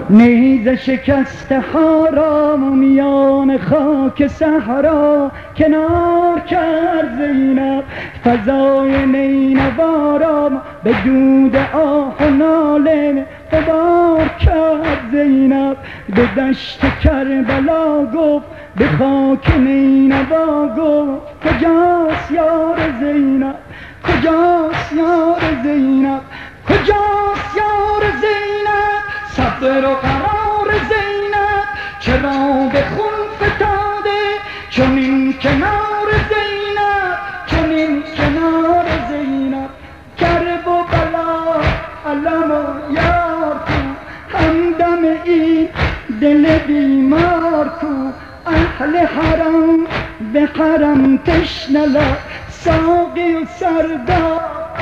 نیزه شکسته ها را میان خاک صحرا کنار کرد زینب. فضای نینوا را به دود آه و ناله غبار کرد زینب. به دشت کربلا گفت به خاک نینوا گفت کجاست یار زینب، کجاست یار زینب، کجاست یار زینب. صبر و قرار زینب چرا به خون فتاده، چنین کنار زینب، چنین کنار زینب. کرب و بلا علم و یار کو، همدم این دل بیمار کو. اهل حرم به حرم تشنه لب، ساقی و سردار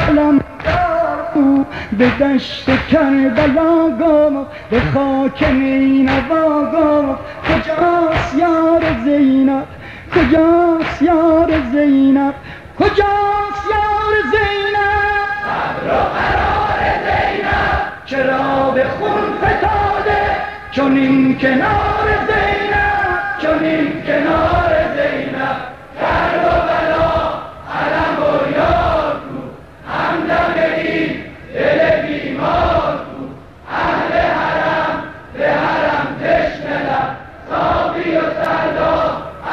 علمدار کو. به دشت کربلا گفت به خاک نینوا گفت کجاست یار زینب، کجاست یار زینب، کجاست یار زینب. صبر و قرار زینب چرا به خون فتاده، چنین کنار زینب، چنین کنار زینب. کرب و بلا علم و یار کو، همدم این دل بیمار کو. اهل حرم به حرم تشنه لب، ساقی و سردار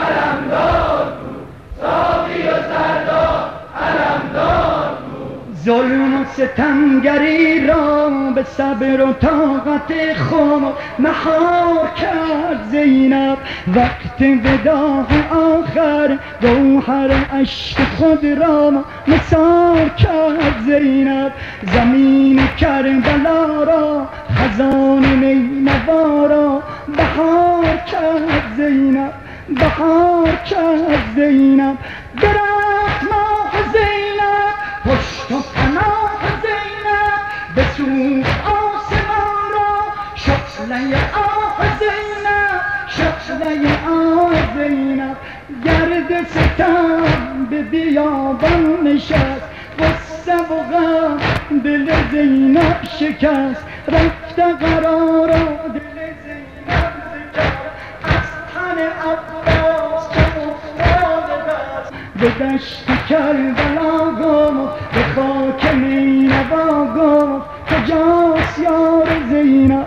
علمدار کو، ساقی و سردار علمدار کو. ظلم و ستمگری را به صبر و طاقت خود مهار کرد زینب. وقت وداع آخر گوهر اشک خود را نثار کرد زینب. زمین کربلا را خزان نینوا را بهار کرد زینب، بهار کرد زینب. درخت ماه زینب، پشت و پناه زینب، بسوخت آسمان را شعله آه زینب، شعله آه زینب. گرد ستم به بیابان نشست، غصه و غم دل زینب شکست. رفته قرار دل زینب زکست، از تن عباس که افتاده دست. به دشت کربلا گفت به خاک نینوا گفت کجاست یار زینب،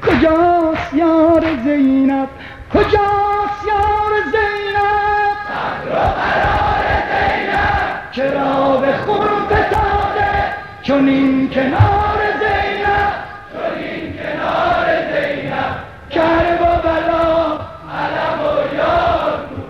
کجاست یار زینب، کجاست یار زینب. صبر و قرار زینب چرا به خون فتاده، چنین کنار زینب، چنین کنار زینب. کرب و بلا علم و یار کو،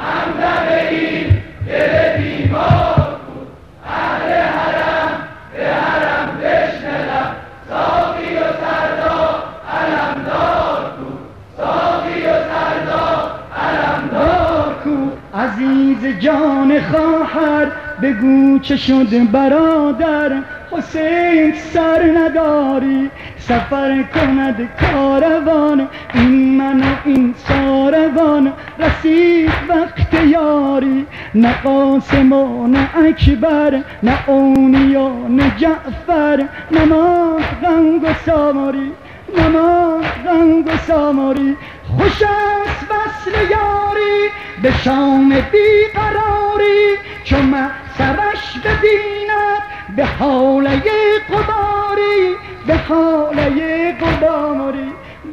همدم این دل بیمار کو. اهل حرم به حرم تشنه لب، ساقی و سردار علمدار کو، ساقی و سردار علمدار کو. عزیز جان خواهر بگو چه شد برادر، حسین سر نداری سفر کند کاروان. این من و این ساروان رسید وقت یاری، نه قاسم و نه اکبر، نه اونیا نه جعفر. نماز غنگ و ساماری، نماز غنگ و ساماری. خوش است وصل یاری به شام بیقراری، چو سرش ببیند به حاله قباری، به حاله قباری.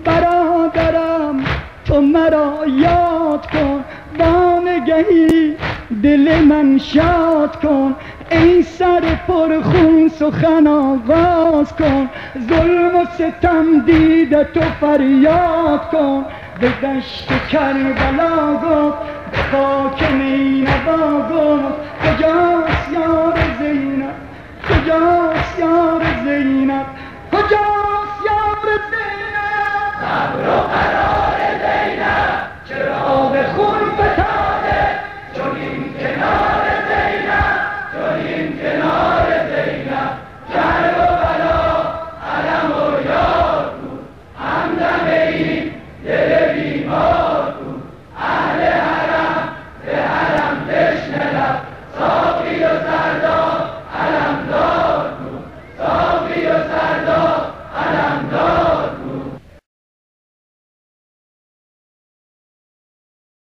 برادرم تو مرا یاد کن، وانگهی دل من شاد کن. ای سر پرخون سخن آغاز کن، ظلم و ستم دیده تو فریاد کن. به دشت کربلا گفت به خاک نینوا گفت کجاست یار زینب، کجاست یار زینب، کجاست